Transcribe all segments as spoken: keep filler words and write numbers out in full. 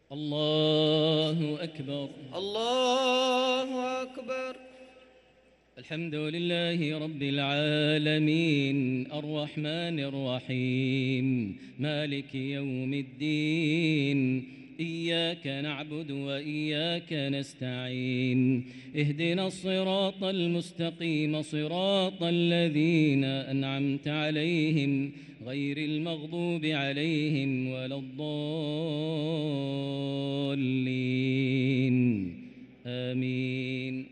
الله أكبر. الله أكبر. الحمد لله رب العالمين الرحمن الرحيم مالك يوم الدين إياك نعبد وإياك نستعين اهدنا الصراط المستقيم صراط الذين أنعمت عليهم غير المغضوب عليهم ولا الضالين آمين.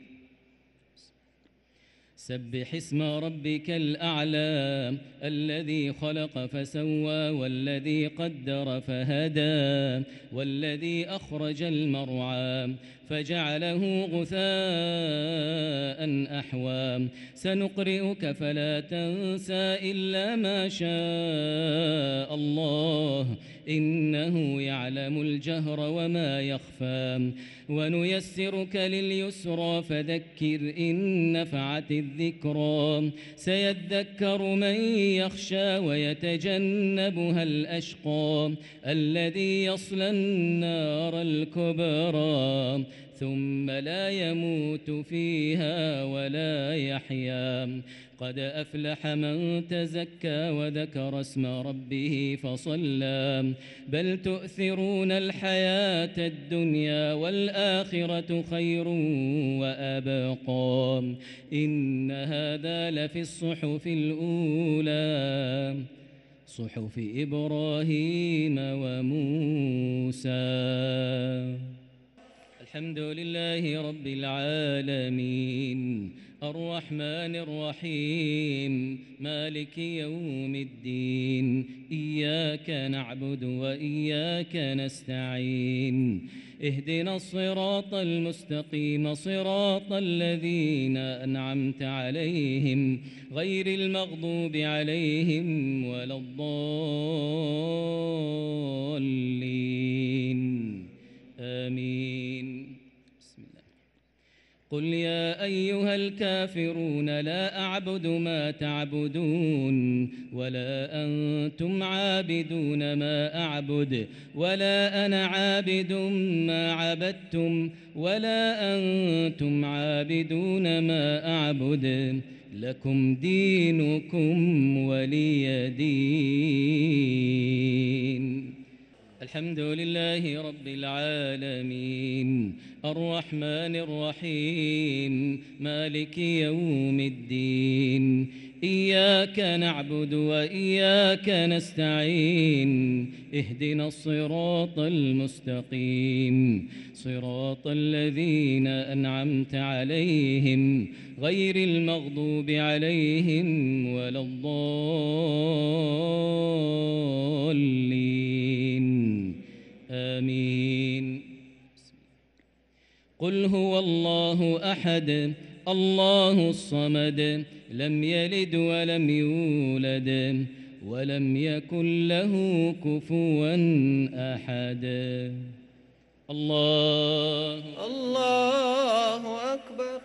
سبح اسم ربك الأعلى الذي خلق فسوى والذي قدر فهدى والذي أخرج المرعى فجعله غثاء أحوى سنقرئك فلا تنسى إلا ما شاء الله إنه يعلم الجهر وما يخفى ونيسرك لليسرى فذكر إن نفعت الذكرى سيذكر من يخشى ويتجنبها الأشقى الذي يصلى النار الكبرى ثم لا يموت فيها ولا يحيا قد أفلح من تزكى وذكر اسم ربه فصلى بل تؤثرون الحياة الدنيا والآخرة خير وأبقى إن هذا لفي الصحف الأولى صحف إبراهيم وموسى. الحمد لله رب العالمين الرحمن الرحيم مالك يوم الدين إياك نعبد وإياك نستعين اهدنا الصراط المستقيم صراط الذين أنعمت عليهم غير المغضوب عليهم ولا الضالين آمين. قل يا أيها الكافرون لا أعبد ما تعبدون ولا أنتم عابدون ما أعبد ولا أنا عابد ما عبدتم ولا أنتم عابدون ما أعبد لكم دينكم ولي دين. الحمد لله رب العالمين الرحمن الرحيم مالك يوم الدين إياك نعبد وإياك نستعين اهدنا الصراط المستقيم صراط الذين أنعمت عليهم غير المغضوب عليهم ولا الضالين آمين. قل هو الله أحد الله الصمد لم يلد ولم يولد ولم يكن له كفوا أحد. الله الله أكبر.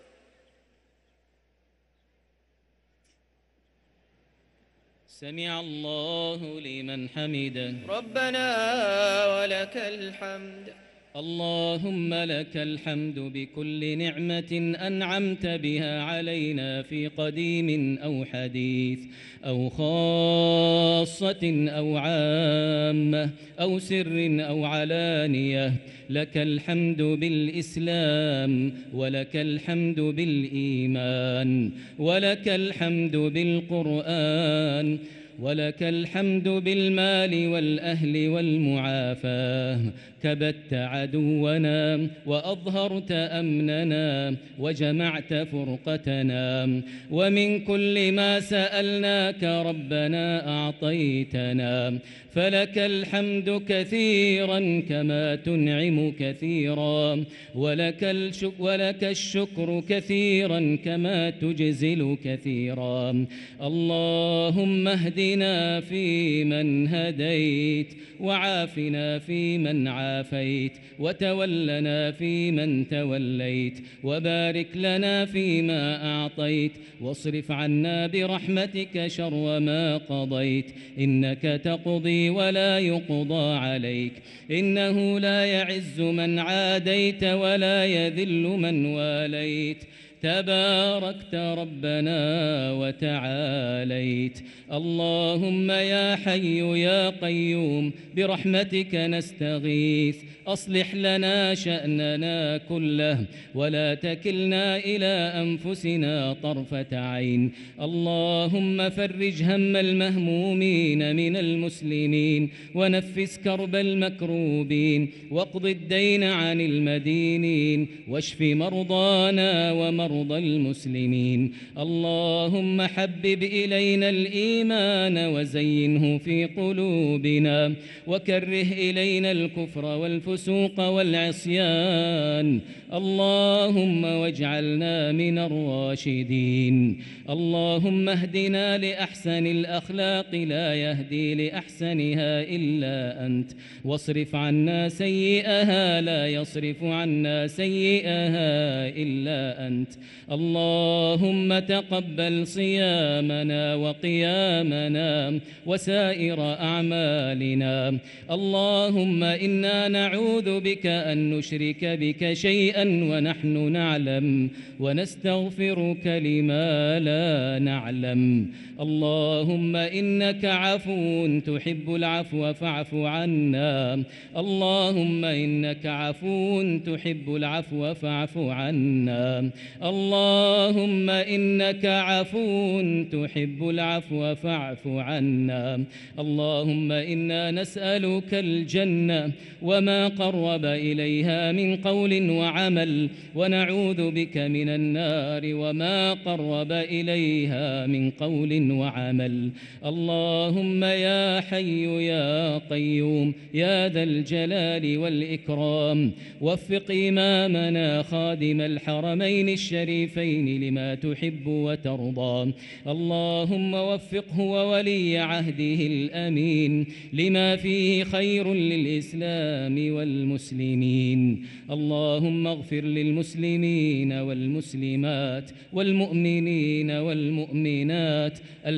سمع الله لمن حمده ربنا ولك الحمد. اللهم لك الحمد بكل نعمة أنعمت بها علينا في قديم أو حديث أو خاصة أو عامة أو سر أو علانية. لك الحمد بالإسلام ولك الحمد بالإيمان ولك الحمد بالقرآن ولك الحمد بالمال والأهل والمعافاة. كبت عدونا وأظهرت أمننا وجمعت فرقتنا ومن كل ما سألناك ربنا أعطيتنا فلك الحمد كثيرا كما تنعم كثيرا ولك الشكر, ولك الشكر كثيرا كما تجزل كثيرا. اللهم اهد واهدنا فيمن هديت وعافنا فيمن عافيت وتولنا فيمن توليت وبارك لنا فيما أعطيت واصرف عنا برحمتك شر ما قضيت إنك تقضي ولا يقضى عليك إنه لا يعز من عاديت ولا يذل من واليت تباركت ربنا وتعاليت اللهم يا حي يا قيوم برحمتك نستغيث أصلح لنا شأننا كله ولا تكلنا إلى أنفسنا طرفة عين اللهم فرج هم المهمومين من المسلمين ونفس كرب المكروبين واقض الدين عن المدينين واشف مرضانا ومرضى المسلمين اللهم حبب إلينا الإيمان وزينه في قلوبنا وكره إلينا الكفر والفسوق والعصيان اللهم واجعلنا من الراشدين اللهم اهدنا لأحسن الأخلاق لا يهدي لأحسنها إلا أنت واصرف عنا سيئها لا يصرف عنا سيئها إلا أنت اللهم تقبل صيامنا وقيامنا وسائر أعمالنا اللهم إنا نعوذ بك أن نشرك بك شيئا ونحن نعلم ونستغفرك لما لا نعلم اللهم إنك عفو تحب العفو فاعف عنا اللهم إنك عفو تحب العفو فاعف عنا اللهم إنك عفو تحب العفو فاعف عنا اللهم إنا نسألك الجنة وما قرب إليها من قول وعمل ونعوذ بك من النار وما قرب إليها من قول وعمل اللهم يا حي يا قيوم يا ذا الجلال والإكرام وفق إمامنا خادم الحرمين الشريفين لما تحب وترضى اللهم وفقه وولي عهده الأمين لما فيه خير للإسلام والمسلمين اللهم اغفر للمسلمين والمسلمات والمؤمنين والمؤمنات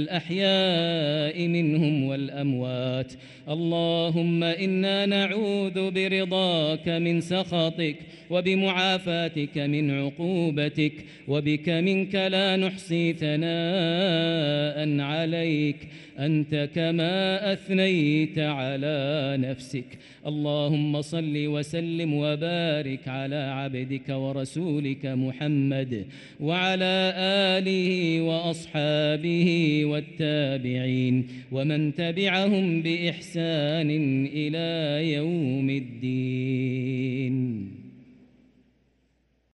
الأحياء منهم والأموات اللهم إنا نعوذ برضاك من سخطك وبمعافاتك من عقوبتك وبك منك لا نحصي ثناء عليك أنت كما أثنيت على نفسك اللهم صل وسلم وبارك على عبدك ورسولك محمد وعلى آله وأصحابه والتابعين ومن تبعهم بإحسان إلى يوم الدين.